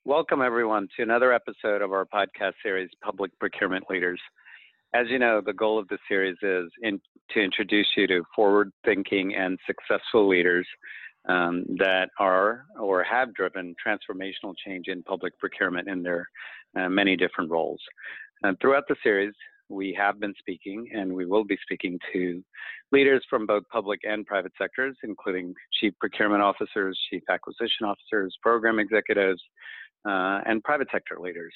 Welcome, everyone, to another episode of our podcast series, Public Procurement Leaders. As you know, the goal of the series is to introduce you to forward-thinking and successful leaders that are or have driven transformational change in public procurement in their many different roles. Throughout the series, we have been speaking and we will be speaking to leaders from both public and private sectors, including chief procurement officers, chief acquisition officers, program executives, and private sector leaders.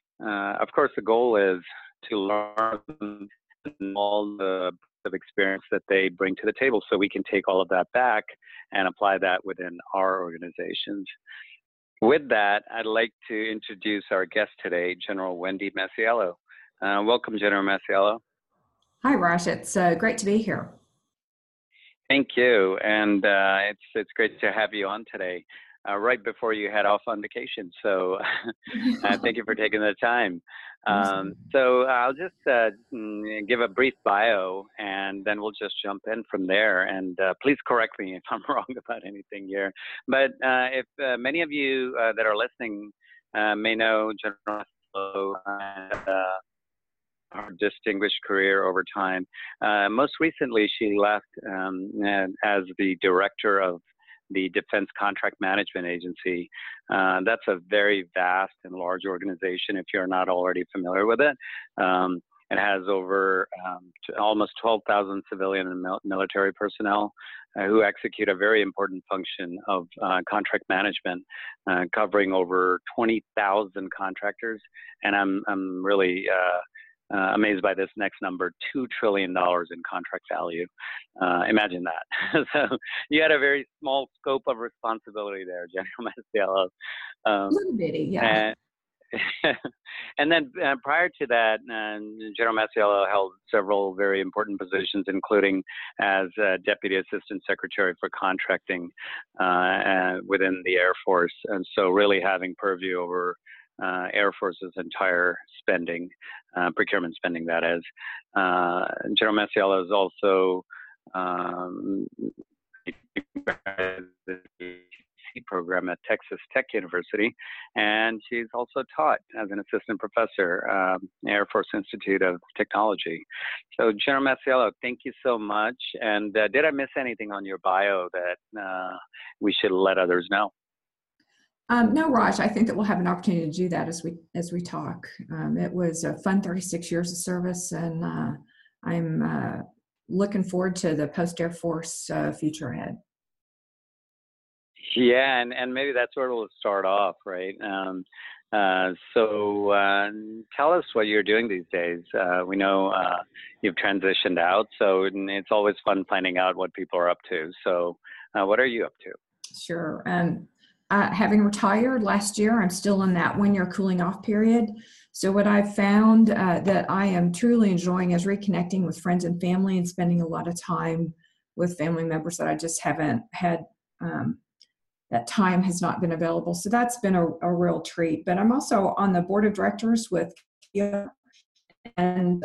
Of course, the goal is to learn all the experience that they bring to the table so we can take all of that back and apply that within our organizations. With that, I'd like to introduce our guest today, General Wendy Masiello. Welcome, General Masiello. Hi, Raj. It's great to be here. Thank you, and it's great to have you on today, right before you head off on vacation. So thank you for taking the time. So I'll just give a brief bio, and then we'll just jump in from there. And please correct me if I'm wrong about anything here. But if many of you that are listening may know General Masiello and her distinguished career over time. Most recently, she left as the director of the Defense Contract Management Agency. That's a very vast and large organization if you're not already familiar with it. It has over almost 12,000 civilian and military personnel who execute a very important function of contract management, covering over 20,000 contractors. And I'm really amazed by this next number, $2 trillion in contract value. Imagine that. So you had a very small scope of responsibility there, General Masiello. A little bitty, yeah. And then prior to that, General Masiello held several very important positions, including as Deputy Assistant Secretary for Contracting within the Air Force. And so really having purview over Air Force's entire spending, procurement spending, that is. General Masiello is also the program at Texas Tech University, and she's also taught as an assistant professor, Air Force Institute of Technology. So General Masiello, thank you so much. And did I miss anything on your bio that we should let others know? No, Raj, I think that we'll have an opportunity to do that as we talk. It was a fun 36 years of service, and I'm looking forward to the post-Air Force future ahead. Yeah, and maybe that's where we'll start off, right? So tell us what you're doing these days. We know you've transitioned out, so it's always fun finding out what people are up to. So what are you up to? Sure. Having retired last year, I'm still in that 1-year cooling off period. So what I've found that I am truly enjoying is reconnecting with friends and family and spending a lot of time with family members that I just haven't had, that time has not been available. So that's been a real treat. But I'm also on the board of directors with KIA, and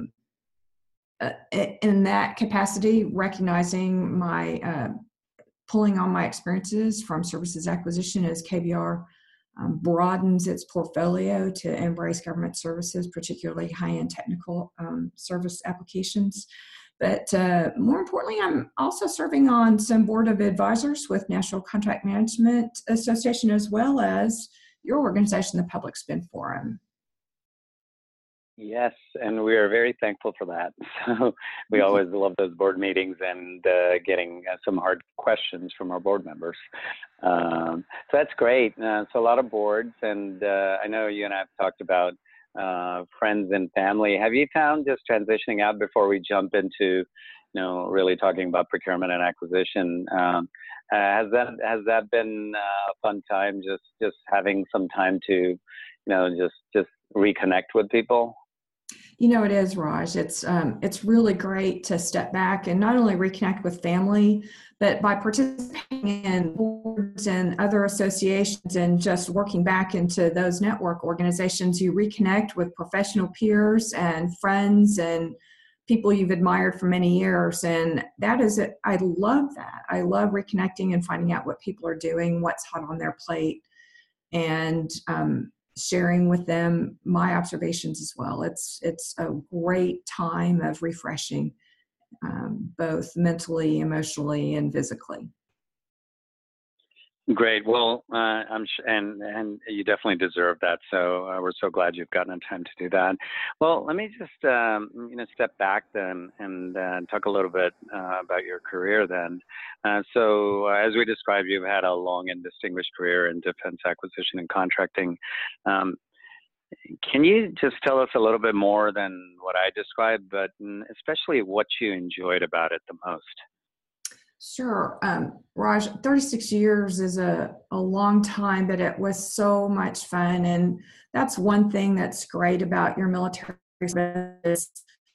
in that capacity, recognizing my pulling on my experiences from services acquisition as KBR broadens its portfolio to embrace government services, particularly high-end technical service applications. But more importantly, I'm also serving on some board of advisors with National Contract Management Association, as well as your organization, the Public Spend Forum. Yes, and we are very thankful for that. So we always love those board meetings and getting some hard questions from our board members. So that's great. So a lot of boards, and I know you and I have talked about friends and family. Have you found, just transitioning out before we jump into, really talking about procurement and acquisition, has that been a fun time? Just having some time to, just reconnect with people. It is, Raj. It's really great to step back and not only reconnect with family, but by participating in boards and other associations and just working back into those network organizations, you reconnect with professional peers and friends and people you've admired for many years. And that is it. I love that. I love reconnecting and finding out what people are doing, what's hot on their plate. and sharing with them my observations as well. It's a great time of refreshing, both mentally, emotionally, and physically. Great. Well, and you definitely deserve that. So we're so glad you've gotten the time to do that. Well, let me just step back then and talk a little bit about your career then. So as we described, you've had a long and distinguished career in defense acquisition and contracting. Can you just tell us a little bit more than what I described, but especially what you enjoyed about it the most? Sure. Raj, 36 years is a long time, but it was so much fun. And that's one thing that's great about your military service.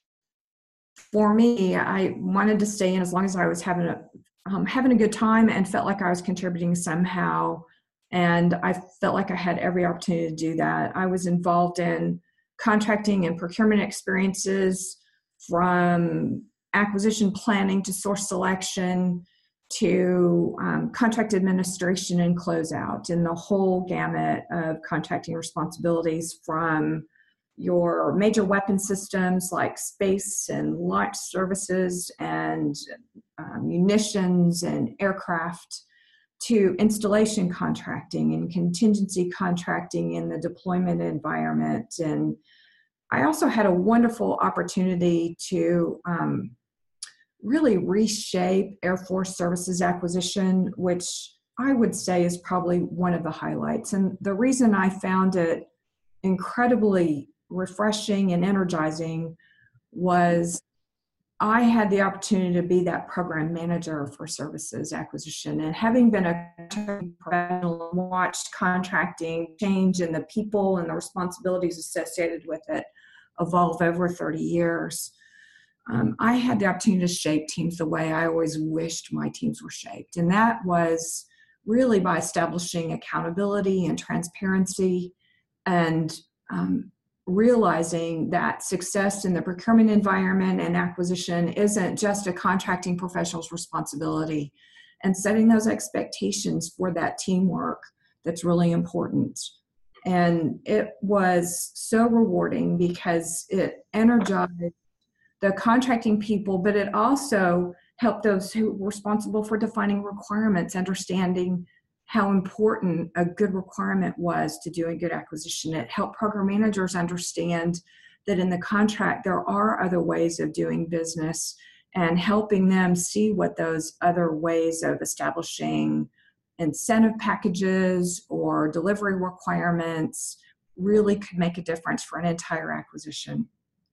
For me, I wanted to stay in as long as I was having a good time and felt like I was contributing somehow. And I felt like I had every opportunity to do that. I was involved in contracting and procurement experiences, from acquisition planning to source selection to contract administration and closeout, and the whole gamut of contracting responsibilities, from your major weapon systems like space and launch services and munitions and aircraft, to installation contracting and contingency contracting in the deployment environment. And I also had a wonderful opportunity to really reshape Air Force Services Acquisition, which I would say is probably one of the highlights. And the reason I found it incredibly refreshing and energizing was I had the opportunity to be that program manager for services acquisition. And having been a professional and watched contracting change and the people and the responsibilities associated with it evolve over 30 years, I had the opportunity to shape teams the way I always wished my teams were shaped. And that was really by establishing accountability and transparency, and realizing that success in the procurement environment and acquisition isn't just a contracting professional's responsibility, and setting those expectations for that teamwork that's really important. And it was so rewarding because it energized the contracting people, but it also helped those who were responsible for defining requirements, understanding how important a good requirement was to doing good acquisition. It helped program managers understand that in the contract there are other ways of doing business, and helping them see what those other ways of establishing incentive packages or delivery requirements really could make a difference for an entire acquisition.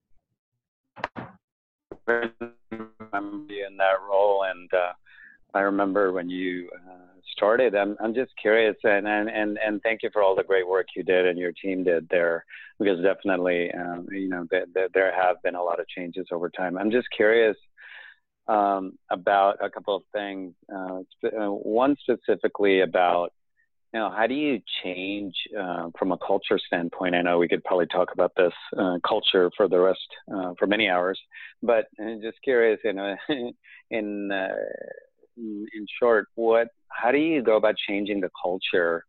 I'm in that role, and I remember when you started. I'm just curious, and thank you for all the great work you did and your team did there, because definitely there have been a lot of changes over time. I'm just curious about a couple of things. One specifically about, how do you change from a culture standpoint? I know we could probably talk about this culture for the rest, for many hours, but just curious, in short, how do you go about changing the culture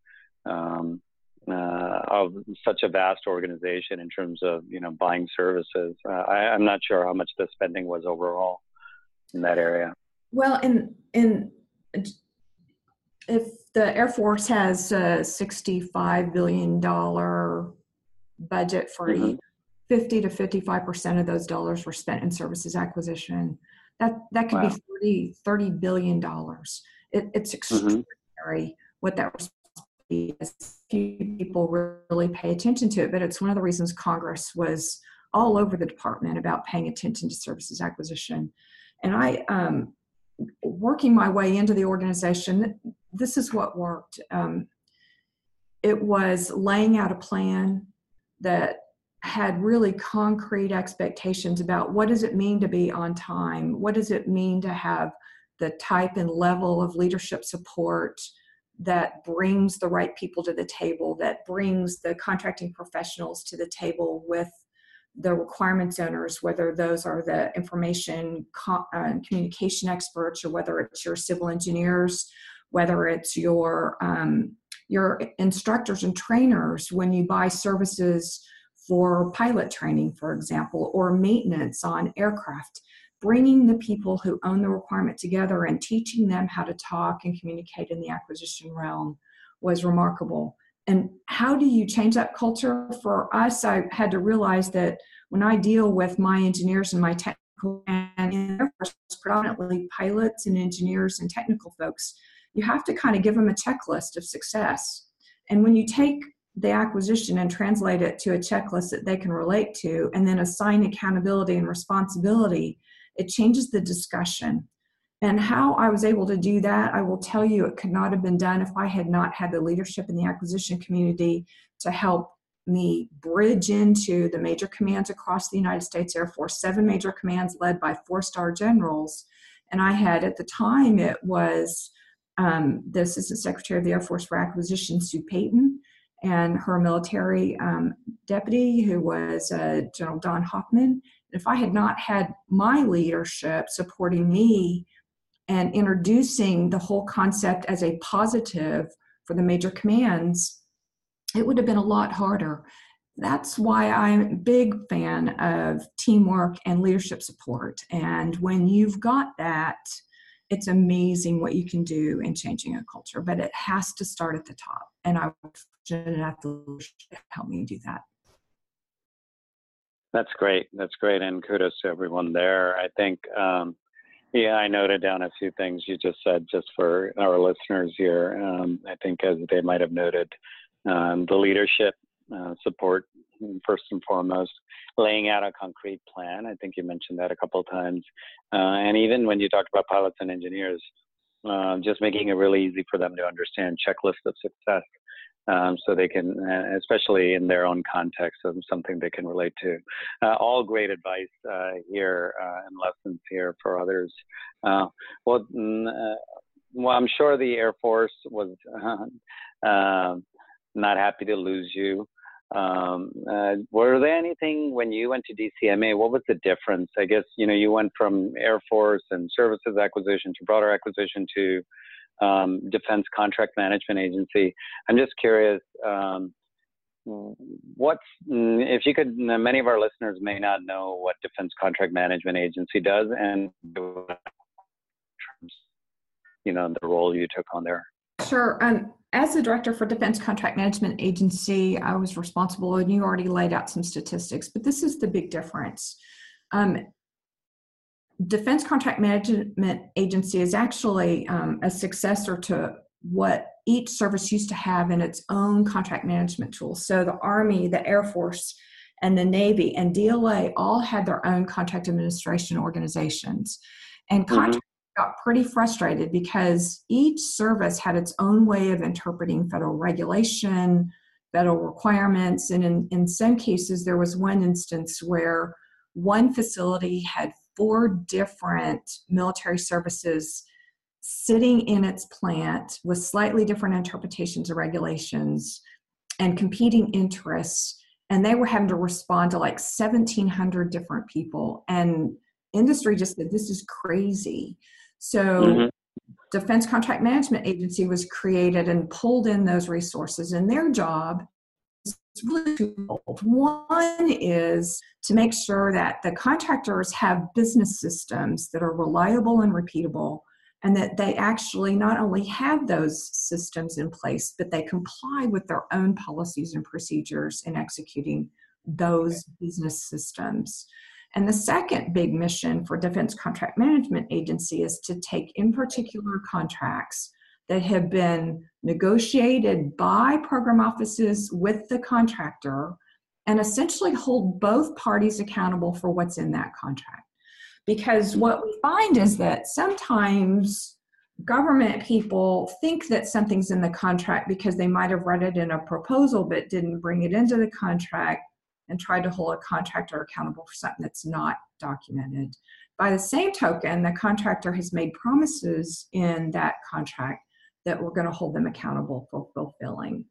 of such a vast organization in terms of, buying services? I'm not sure how much the spending was overall in that area. Well, if the Air Force has a $65 billion budget for each, 50 to 55% of those dollars were spent in services acquisition. That could be $30 billion. It's extraordinary what that responsibility is. Few people really pay attention to it, but it's one of the reasons Congress was all over the department about paying attention to services acquisition. And I, working my way into the organization, this is what worked. It was laying out a plan that had really concrete expectations about what does it mean to be on time? What does it mean to have the type and level of leadership support that brings the right people to the table, that brings the contracting professionals to the table with the requirements owners, whether those are the information communication experts, or whether it's your civil engineers, whether it's your your instructors and trainers when you buy services for pilot training, for example, or maintenance on aircraft. Bringing the people who own the requirement together and teaching them how to talk and communicate in the acquisition realm was remarkable. And how do you change that culture? For us, I had to realize that when I deal with my engineers and my technical, and in Air Force, predominantly pilots and engineers and technical folks, you have to kind of give them a checklist of success. And when you take the acquisition and translate it to a checklist that they can relate to, and then assign accountability and responsibility, it changes the discussion. And how I was able to do that, I will tell you, it could not have been done if I had not had the leadership in the acquisition community to help me bridge into the major commands across the United States Air Force, 7 major commands led by 4-star generals. And I had, at the time, it was the Assistant Secretary of the Air Force for Acquisition, Sue Payton, and her military deputy, who was General Don Hoffman. If I had not had my leadership supporting me and introducing the whole concept as a positive for the major commands, it would have been a lot harder. That's why I'm a big fan of teamwork and leadership support. And when you've got that, it's amazing what you can do in changing a culture, but it has to start at the top. And I was fortunate enough to help me do that. That's great. That's great. And kudos to everyone there. I think, I noted down a few things you just said just for our listeners here. I think as they might have noted, the leadership support, first and foremost, laying out a concrete plan. I think you mentioned that a couple of times. And even when you talked about pilots and engineers, just making it really easy for them to understand checklists of success. So they can, especially in their own context, of something they can relate to. All great advice here and lessons here for others. Well, I'm sure the Air Force was not happy to lose you. Were there anything when you went to DCMA? What was the difference? I guess you went from Air Force and Services Acquisition to broader acquisition to Defense Contract Management Agency. I'm just curious, if you could, many of our listeners may not know what Defense Contract Management Agency does and the role you took on there. Sure. As the director for Defense Contract Management Agency, I was responsible, and you already laid out some statistics, but this is the big difference. Defense Contract Management Agency is actually a successor to what each service used to have in its own contract management tools. So the Army, the Air Force, and the Navy and DLA all had their own contract administration organizations. And contractors got pretty frustrated because each service had its own way of interpreting federal regulation, federal requirements, and in some cases there was one instance where one facility had 4 different military services sitting in its plant with slightly different interpretations of regulations and competing interests. And they were having to respond to like 1,700 different people. And industry just said, this is crazy. So Defense Contract Management Agency was created and pulled in those resources. And their job is really twofold. One is to make sure that the contractors have business systems that are reliable and repeatable, and that they actually not only have those systems in place, but they comply with their own policies and procedures in executing those business systems. And the second big mission for Defense Contract Management Agency is to take, in particular, contracts that have been negotiated by program offices with the contractor and essentially hold both parties accountable for what's in that contract. Because what we find is that sometimes government people think that something's in the contract because they might have read it in a proposal but didn't bring it into the contract, and tried to hold a contractor accountable for something that's not documented. By the same token, the contractor has made promises in that contract that we're going to hold them accountable for fulfilling.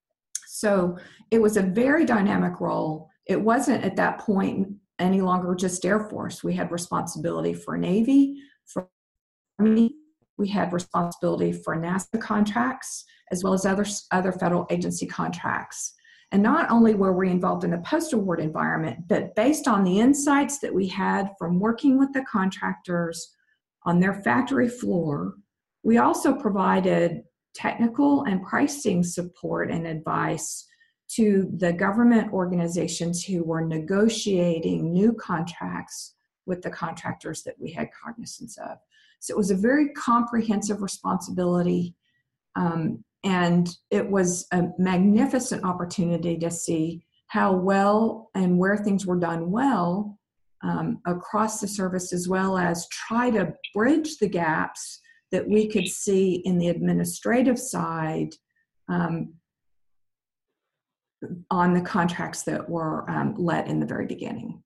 So it was a very dynamic role. It wasn't at that point any longer just Air Force. We had responsibility for Navy, for Army, we had responsibility for NASA contracts as well as other federal agency contracts. And not only were we involved in the post-award environment, but based on the insights that we had from working with the contractors on their factory floor, we also provided technical and pricing support and advice to the government organizations who were negotiating new contracts with the contractors that we had cognizance of. So it was a very comprehensive responsibility, and it was a magnificent opportunity to see how well and where things were done well across the service, as well as try to bridge the gaps that we could see in the administrative side on the contracts that were let in the very beginning.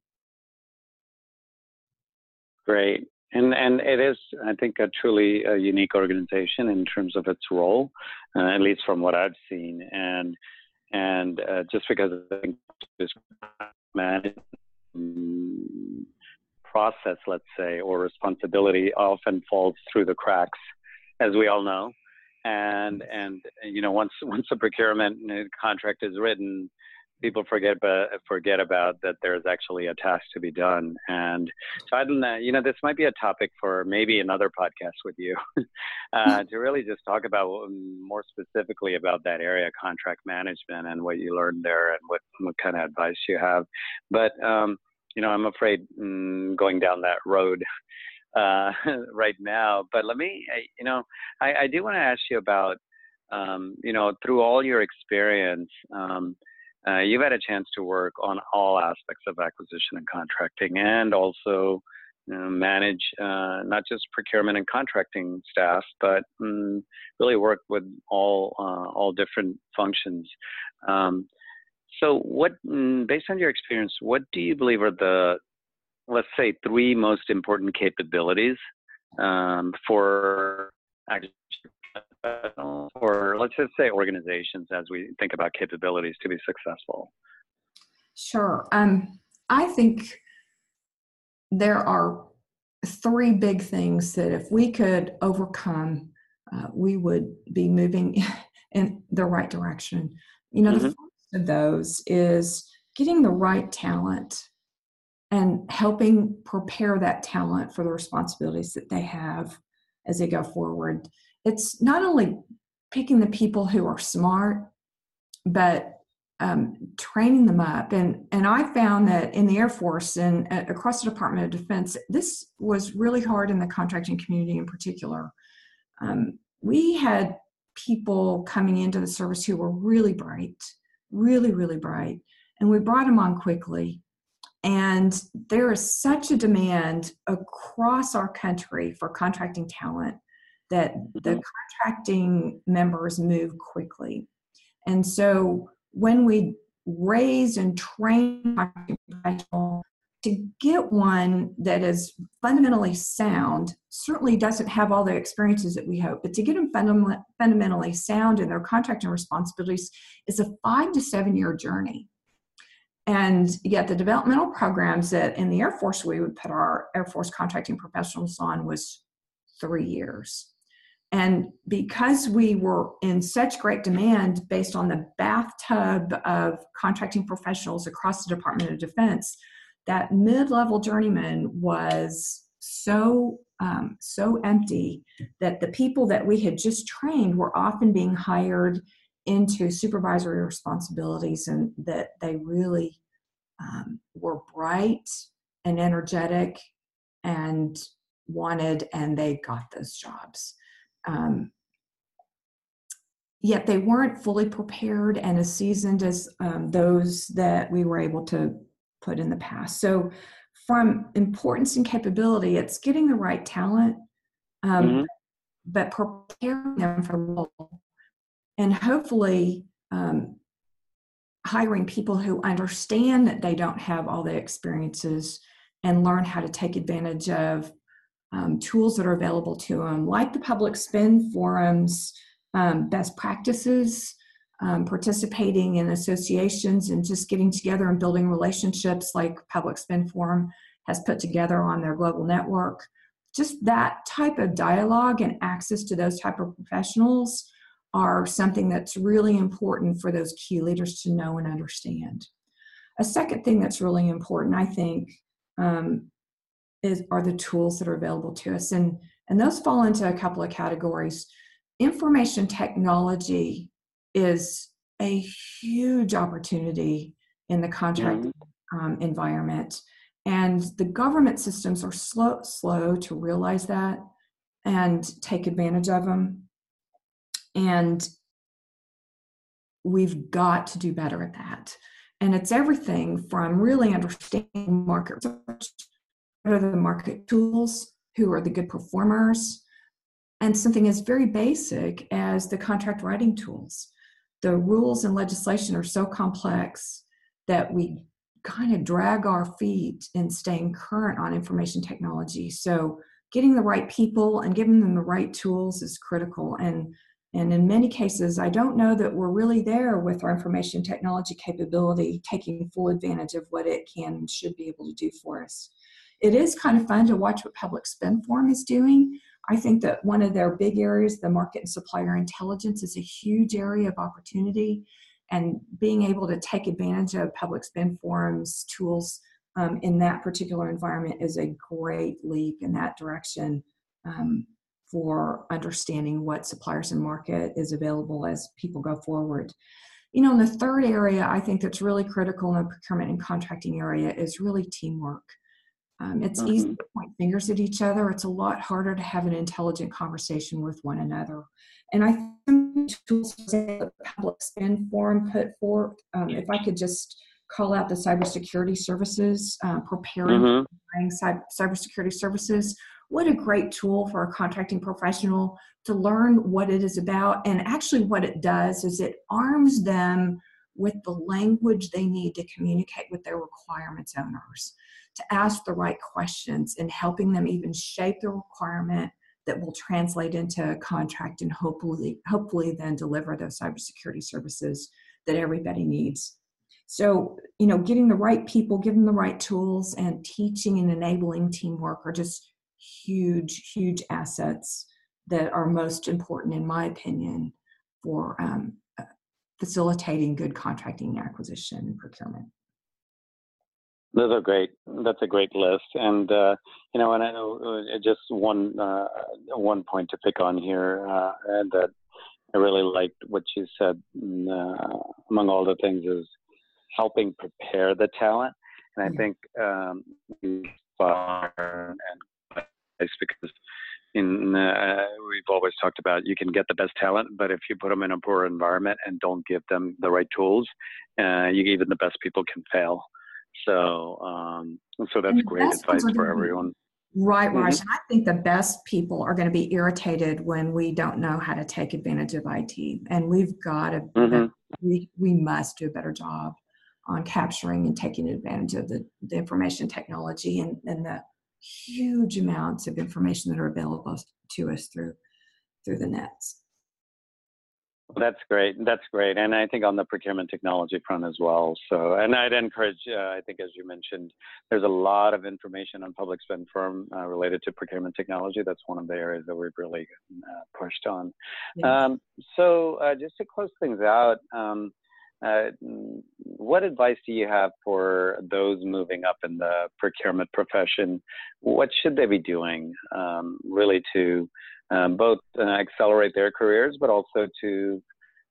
Great. And it is, I think, a truly unique organization in terms of its role, at least from what I've seen. And just because I think this management process, let's say, or responsibility often falls through the cracks, as we all know. And you know, once a procurement contract is written, people forget about that there's actually a task to be done. And so I don't know, you know, this might be a topic for maybe another podcast with you to really just talk about more specifically about that area, contract management, and what you learned there and what kind of advice you have. But, you know, I'm afraid going down that road right now, but let me, you know, I do want to ask you about, you know, through all your experience, you've had a chance to work on all aspects of acquisition and contracting, and also manage not just procurement and contracting staff, but really work with all different functions. So what, based on your experience, what do you believe are the, let's say, 3 most important capabilities for or let's just say organizations as we think about capabilities to be successful? Sure. I think there are 3 big things that if we could overcome, we would be moving in the right direction. You know, the first of those is getting the right talent and helping prepare that talent for the responsibilities that they have as they go forward. It's not only picking the people who are smart, but training them up. And I found that in the Air Force and across the Department of Defense, this was really hard in the contracting community in particular. We had people coming into the service who were really bright, really, really bright, and we brought them on quickly. And there is such a demand across our country for contracting talent that the contracting members move quickly. And so when we raise and train contracting professionals, to get one that is fundamentally sound, certainly doesn't have all the experiences that we hope, but to get them fundamentally sound in their contracting responsibilities is a 5 to 7 year journey. And yet the developmental programs that in the Air Force we would put our Air Force contracting professionals on was 3 years. And because we were in such great demand based on the bathtub of contracting professionals across the Department of Defense, that mid-level journeyman was so empty that the people that we had just trained were often being hired into supervisory responsibilities, and that they really were bright and energetic and wanted, and they got those jobs. Yet they weren't fully prepared and as seasoned as those that we were able to put in the past. So from importance and capability, it's getting the right talent, but preparing them for the role. And hopefully hiring people who understand that they don't have all the experiences and learn how to take advantage of tools that are available to them, like the public spend forums, best practices, participating in associations and just getting together and building relationships like Public Spend Forum has put together on their global network. just that type of dialogue and access to those type of professionals are something that's really important for those key leaders to know and understand. A second thing that's really important, I think, are the tools that are available to us, and those fall into a couple of categories. Information technology is a huge opportunity in the contract environment, and the government systems are slow to realize that and take advantage of them. And we've got to do better at that. And it's everything from really understanding market research, what are the market tools, who are the good performers, and something as very basic as the contract writing tools. The rules and legislation are so complex that we kind of drag our feet in staying current on information technology. So getting the right people and giving them the right tools is critical. And in many cases, I don't know that we're really there with our information technology capability, taking full advantage of what it can and should be able to do for us. It is kind of fun to watch what Public Spend Forum is doing. I think that one of their big areas, the market and supplier intelligence, is a huge area of opportunity. And being able to take advantage of Public Spend Forum's tools in that particular environment is a great leap in that direction for understanding what suppliers and market is available as people go forward. You know, and the third area I think that's really critical in the procurement and contracting area is really teamwork. It's easy to point fingers at each other. It's a lot harder to have an intelligent conversation with one another. And I think tools that Public Spend Forum put forth, if I could just call out the cybersecurity services, preparing cybersecurity services, what a great tool for a contracting professional to learn what it is about. And actually what it does is it arms them with the language they need to communicate with their requirements owners, to ask the right questions and helping them even shape the requirement that will translate into a contract and hopefully then deliver those cybersecurity services that everybody needs. So, you know, getting the right people, giving the right tools, and teaching and enabling teamwork are just huge, huge assets that are most important, in my opinion, for facilitating good contracting, acquisition, and procurement. Those are great. That's a great list. And, you know, and I know just one point to pick on here, and that I really liked what you said, among all the things, is helping prepare the talent. And I think because we've always talked about, you can get the best talent, but if you put them in a poor environment and don't give them the right tools, even the best people can fail. So that's great advice for everyone. Right, Raj. And I think the best people are going to be irritated when we don't know how to take advantage of IT. And we've got to, we must do a better job on capturing and taking advantage of the information technology and the huge amounts of information that are available to us through the nets. That's great. That's great. And I think on the procurement technology front as well. So, and I'd encourage, I think, as you mentioned, there's a lot of information on Public Spend Forum related to procurement technology. That's one of the areas that we've really pushed on. Yes. So just to close things out, what advice do you have for those moving up in the procurement profession? What should they be doing really to both accelerate their careers, but also to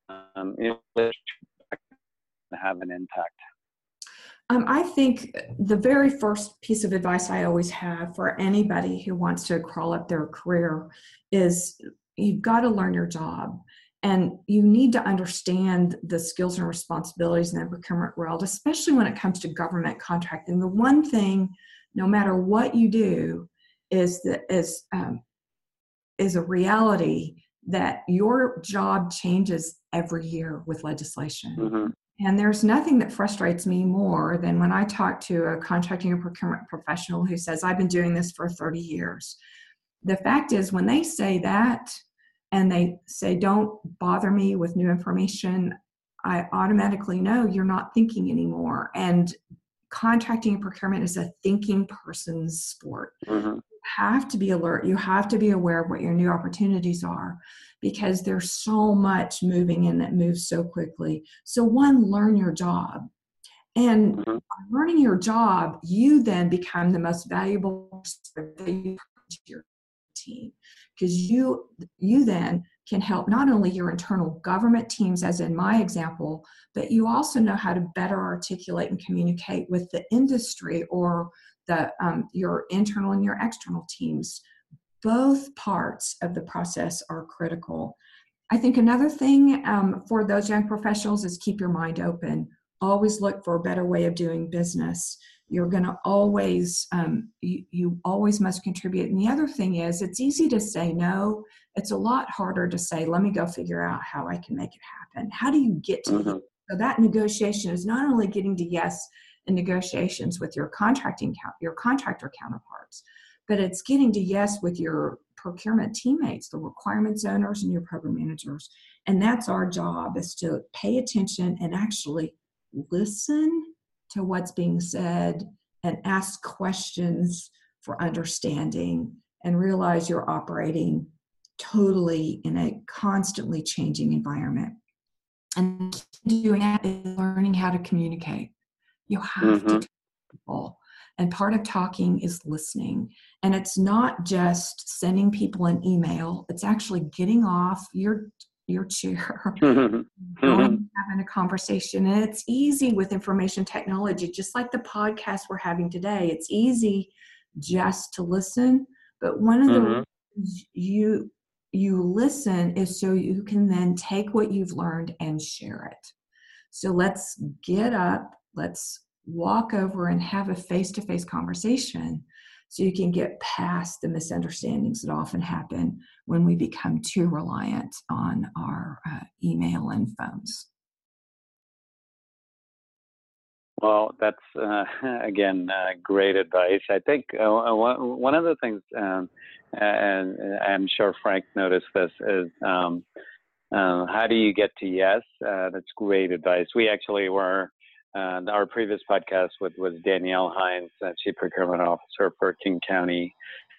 have an impact? I think the very first piece of advice I always have for anybody who wants to crawl up their career is you've got to learn your job. And you need to understand the skills and responsibilities in the procurement world, especially when it comes to government contracting. The one thing, no matter what you do, is a reality that your job changes every year with legislation. And there's nothing that frustrates me more than when I talk to a contracting or procurement professional who says, I've been doing this for 30 years. The fact is, when they say that, and they say, don't bother me with new information, I automatically know you're not thinking anymore. And contracting and procurement is a thinking person's sport. Mm-hmm. Have to be alert. You have to be aware of what your new opportunities are, because there's so much moving in that moves so quickly. So one, learn your job. And Mm-hmm. learning your job, you then become the most valuable person that you to your team, because you then can help not only your internal government teams, as in my example, but you also know how to better articulate and communicate with the industry or the your internal and your external teams. Both parts of the process are critical. I think another thing for those young professionals is keep your mind open. Always look for a better way of doing business. You're going to always, you always must contribute. And the other thing is, it's easy to say no. It's a lot harder to say, let me go figure out how I can make it happen. How do you get to Mm-hmm. yes? So that negotiation is not only getting to yes in negotiations with your your contractor counterparts, but it's getting to yes with your procurement teammates, the requirements owners, and your program managers. And that's our job, is to pay attention and actually listen to what's being said and ask questions for understanding, and realize you're operating totally in a constantly changing environment. And doing that is learning how to communicate. You have to Mm-hmm. talk to people. And part of talking is listening. And it's not just sending people an email, it's actually getting off your chair, going Mm-hmm. and having a conversation. And it's easy with information technology, just like the podcast we're having today. It's easy just to listen. But one of the Mm-hmm. reasons you listen is so you can then take what you've learned and share it. So let's get up, let's walk over and have a face-to-face conversation, so you can get past the misunderstandings that often happen when we become too reliant on our email and phones. Well, that's again great advice. I think one of the things, and I'm sure Frank noticed this, is how do you get to yes? That's great advice. We actually were, our previous podcast was Danielle Hines, Chief Procurement Officer for King County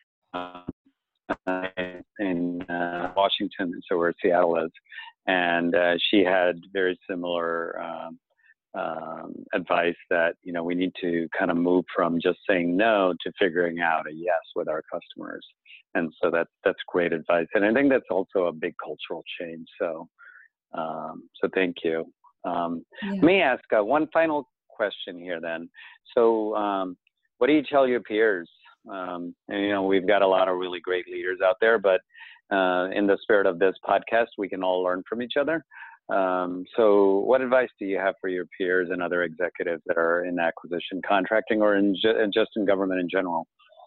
in Washington, so where Seattle is. And she had very similar advice that, we need to kind of move from just saying no to figuring out a yes with our customers. And so that's great advice. And I think that's also a big cultural change. So thank you. Let me ask one final question here then. So what do you tell your peers? And, we've got a lot of really great leaders out there, but in the spirit of this podcast, we can all learn from each other. So what advice do you have for your peers and other executives that are in acquisition contracting, or just in government in general?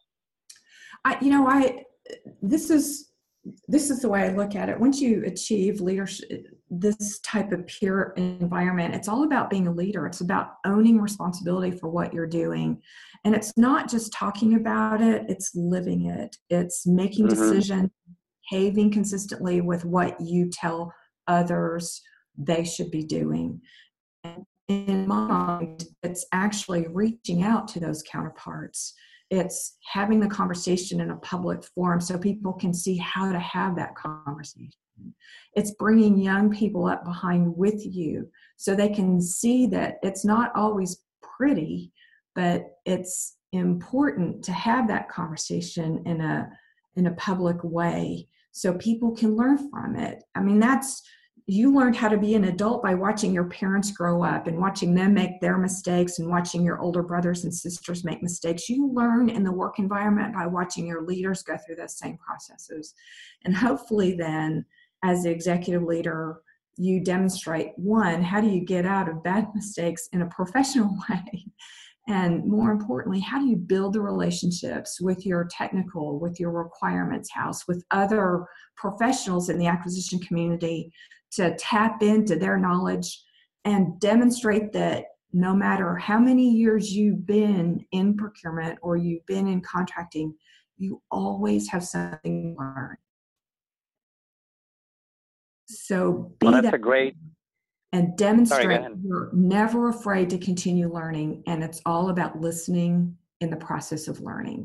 This is the way I look at it. Once you achieve leadership, this type of peer environment, it's all about being a leader. It's about owning responsibility for what you're doing. And it's not just talking about it, it's living it. It's making decisions, behaving consistently with what you tell others they should be doing. And in my mind, it's actually reaching out to those counterparts. It's having the conversation in a public forum so people can see how to have that conversation. It's bringing young people up behind with you so they can see that it's not always pretty, but it's important to have that conversation in a public way so people can learn from it. I mean, you learned how to be an adult by watching your parents grow up and watching them make their mistakes and watching your older brothers and sisters make mistakes. You learn in the work environment by watching your leaders go through those same processes. And hopefully then, as the executive leader, you demonstrate, one, how do you get out of bad mistakes in a professional way? And more importantly, how do you build the relationships with your technical, with your requirements house, with other professionals in the acquisition community to tap into their knowledge and demonstrate that no matter how many years you've been in procurement or you've been in contracting, you always have something to learn. So Well, that's a great and Sorry, go demonstrate ahead. you're never afraid to continue learning, and it's all about listening in the process of learning.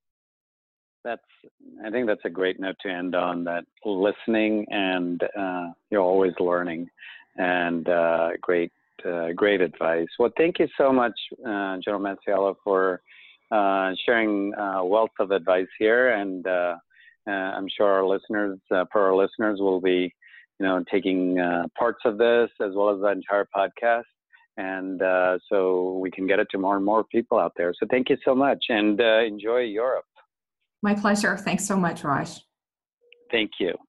I think that's a great note to end on, that listening, and you're always learning, and great advice. Well, thank you so much, General Masiello, for sharing a wealth of advice here, and I'm sure our listeners will be, taking parts of this as well as the entire podcast, and so we can get it to more and more people out there. So thank you so much, and enjoy Europe. My pleasure. Thanks so much, Raj. Thank you.